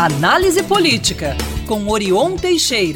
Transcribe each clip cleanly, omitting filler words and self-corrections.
Análise Política, com Orion Teixeira.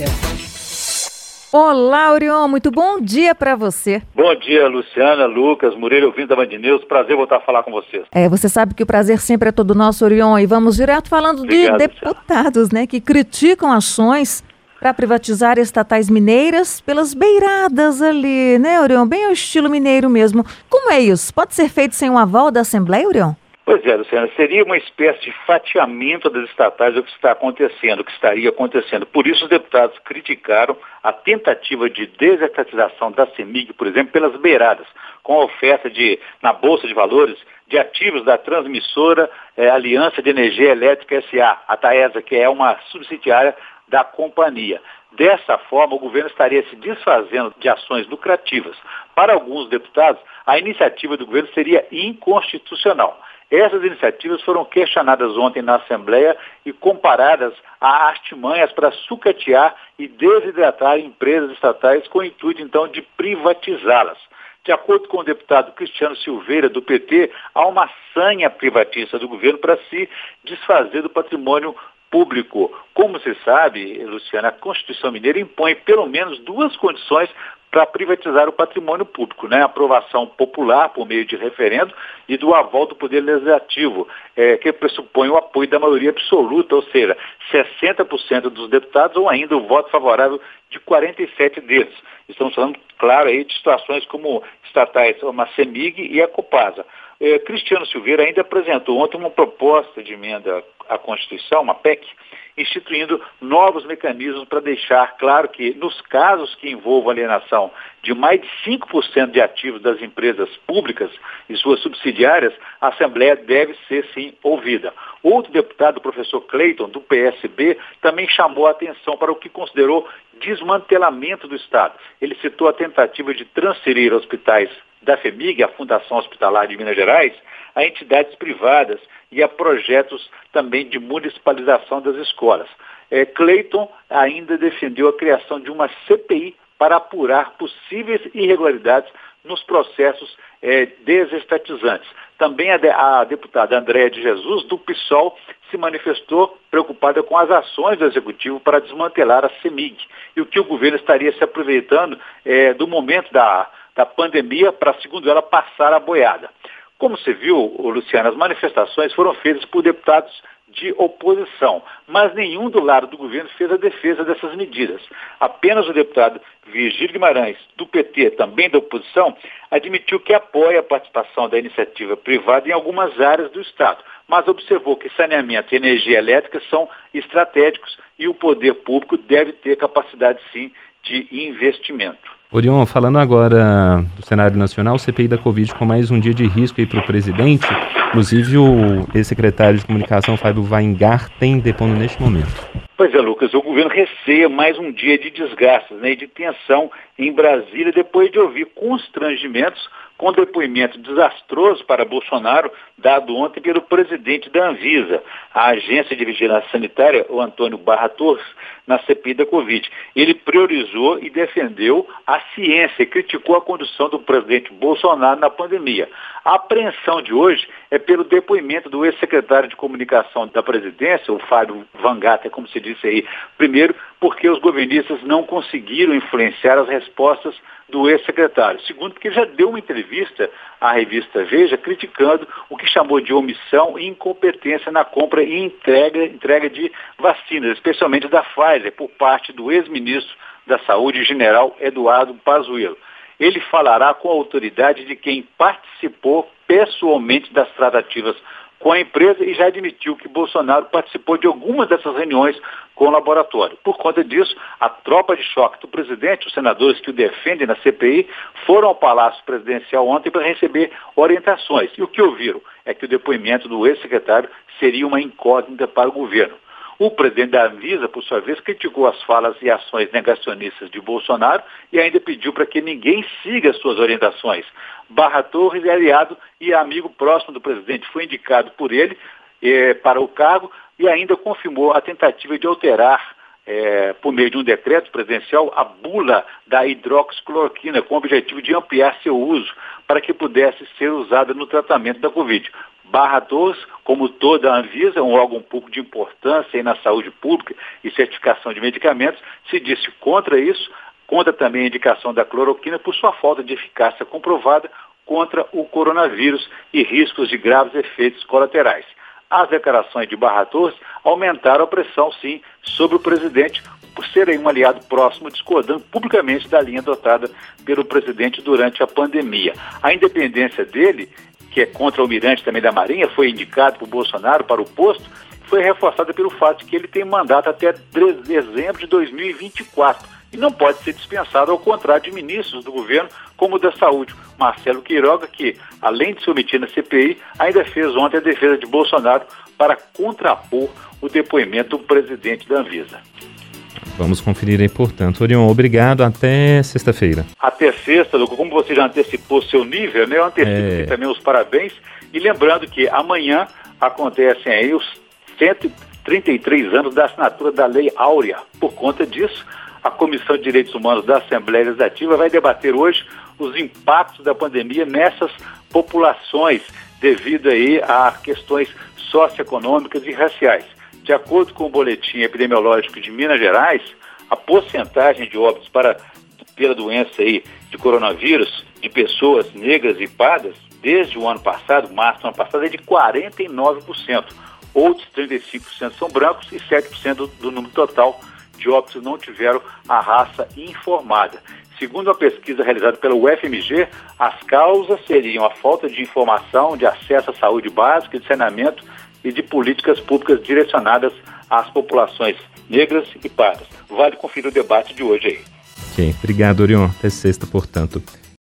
Olá, Orion, muito bom dia para você. Bom dia, Luciana, Lucas, Murilo, ouvinte da Band News. Prazer voltar a falar com vocês. Você sabe que o prazer sempre é todo nosso, Orion, e vamos direto falando Obrigado, de deputados, né, que criticam ações para privatizar estatais mineiras pelas beiradas ali, né, Orion? Bem ao estilo mineiro mesmo. Como é isso? Pode ser feito sem o aval da Assembleia, Orion? Pois é, Luciana, seria uma espécie de fatiamento das estatais do que está acontecendo, o que estaria acontecendo. Por isso os deputados criticaram a tentativa de desestatização da CEMIG, por exemplo, pelas beiradas, com a oferta na Bolsa de Valores de ativos da transmissora Aliança de Energia Elétrica S.A., a Taesa, que é uma subsidiária da companhia. Dessa forma, o governo estaria se desfazendo de ações lucrativas. Para alguns deputados, a iniciativa do governo seria inconstitucional. Essas iniciativas foram questionadas ontem na Assembleia e comparadas a artimanhas para sucatear e desidratar empresas estatais com o intuito, então, de privatizá-las. De acordo com o deputado Cristiano Silveira, do PT, há uma sanha privatista do governo para se desfazer do patrimônio público. Como se sabe, Luciana, a Constituição Mineira impõe pelo menos duas condições para privatizar o patrimônio público, né? Aprovação popular por meio de referendo e do aval do Poder Legislativo, que pressupõe o apoio da maioria absoluta, ou seja, 60% dos deputados ou ainda o voto favorável de 47 deles. Estamos falando, claro, aí de situações como estatais, como a CEMIG e a Copasa. Cristiano Silveira ainda apresentou ontem uma proposta de emenda à Constituição, uma PEC, instituindo novos mecanismos para deixar claro que, nos casos que envolvam alienação de mais de 5% de ativos das empresas públicas e suas subsidiárias, a Assembleia deve ser, sim, ouvida. Outro deputado, o professor Cleiton, do PSB, também chamou a atenção para o que considerou desmantelamento do Estado. Ele citou a tentativa de transferir hospitais da FEMIG, a Fundação Hospitalar de Minas Gerais, a entidades privadas e a projetos também de municipalização das escolas. Cleiton ainda defendeu a criação de uma CPI para apurar possíveis irregularidades nos processos desestatizantes. Também a deputada Andréa de Jesus, do PSOL, se manifestou preocupada com as ações do Executivo para desmantelar a CEMIG e o que o governo estaria se aproveitando do momento da pandemia para, segundo ela, passar a boiada. Como você viu, Luciano, as manifestações foram feitas por deputados de oposição, mas nenhum do lado do governo fez a defesa dessas medidas. Apenas o deputado Virgílio Guimarães, do PT, também da oposição, admitiu que apoia a participação da iniciativa privada em algumas áreas do Estado, mas observou que saneamento e energia elétrica são estratégicos e o poder público deve ter capacidade, sim, de investimento. Orion, falando agora do cenário nacional, o CPI da Covid com mais um dia de risco para o presidente, inclusive o ex-secretário de comunicação, Fábio Weingarten, depondo neste momento. Pois é, Lucas, o governo receia mais um dia de desgastes, né, e de tensão em Brasília, depois de ouvir constrangimentos com depoimento desastroso para Bolsonaro, dado ontem pelo presidente da Anvisa, a Agência de Vigilância Sanitária, o Antônio Barra Torres, na CPI da Covid. Ele priorizou e defendeu a ciência e criticou a condução do presidente Bolsonaro na pandemia. A apreensão de hoje é pelo depoimento do ex-secretário de comunicação da presidência, o Fábio Weingarten, como se disse aí, primeiro porque os governistas não conseguiram influenciar as respostas do ex-secretário. Segundo, porque já deu uma entrevista à revista Veja criticando o que chamou de omissão e incompetência na compra e entrega de vacinas, especialmente da Pfizer, por parte do ex-ministro da Saúde, general Eduardo Pazuello. Ele falará com a autoridade de quem participou pessoalmente das tratativas com a empresa e já admitiu que Bolsonaro participou de algumas dessas reuniões com o laboratório. Por conta disso, a tropa de choque do presidente, os senadores que o defendem na CPI, foram ao Palácio Presidencial ontem para receber orientações. E o que ouviram é que o depoimento do ex-secretário seria uma incógnita para o governo. O presidente da Anvisa, por sua vez, criticou as falas e ações negacionistas de Bolsonaro e ainda pediu para que ninguém siga suas orientações. Barra Torres é aliado e amigo próximo do presidente, foi indicado por ele para o cargo e ainda confirmou a tentativa de alterar, por meio de um decreto presidencial, a bula da hidroxicloroquina, com o objetivo de ampliar seu uso para que pudesse ser usada no tratamento da Covid. Barra 2, como toda a Anvisa, um órgão público de importância aí na saúde pública e certificação de medicamentos, se disse contra isso, contra também a indicação da cloroquina por sua falta de eficácia comprovada contra o coronavírus e riscos de graves efeitos colaterais. As declarações de Barra Torres aumentaram a pressão, sim, sobre o presidente, por ser aí um aliado próximo, discordando publicamente da linha adotada pelo presidente durante a pandemia. A independência dele, que é contra-almirante também da Marinha, foi indicado por Bolsonaro para o posto, foi reforçada pelo fato de que ele tem mandato até dezembro de 2024 e não pode ser dispensado, ao contrário de ministros do governo, como o da Saúde, Marcelo Queiroga, que, além de se omitir na CPI, ainda fez ontem a defesa de Bolsonaro para contrapor o depoimento do presidente da Anvisa. Vamos conferir aí, portanto. Orion, obrigado. Até sexta-feira. Até sexta, Luco. Como você já antecipou seu nível, né? Eu antecipo também os parabéns. E lembrando que amanhã acontecem aí os 133 anos da assinatura da Lei Áurea. Por conta disso, a Comissão de Direitos Humanos da Assembleia Legislativa vai debater hoje os impactos da pandemia nessas populações, devido aí a questões socioeconômicas e raciais. De acordo com o boletim epidemiológico de Minas Gerais, a porcentagem de óbitos pela doença aí de coronavírus de pessoas negras e pardas, desde o ano passado, março do ano passado, é de 49%. Outros 35% são brancos e 7% do número total de óbitos não tiveram a raça informada. Segundo a pesquisa realizada pela UFMG, as causas seriam a falta de informação, de acesso à saúde básica, de saneamento e de políticas públicas direcionadas às populações negras e pardas. Vale conferir o debate de hoje aí. Ok, obrigado, Orion. Até sexta, portanto.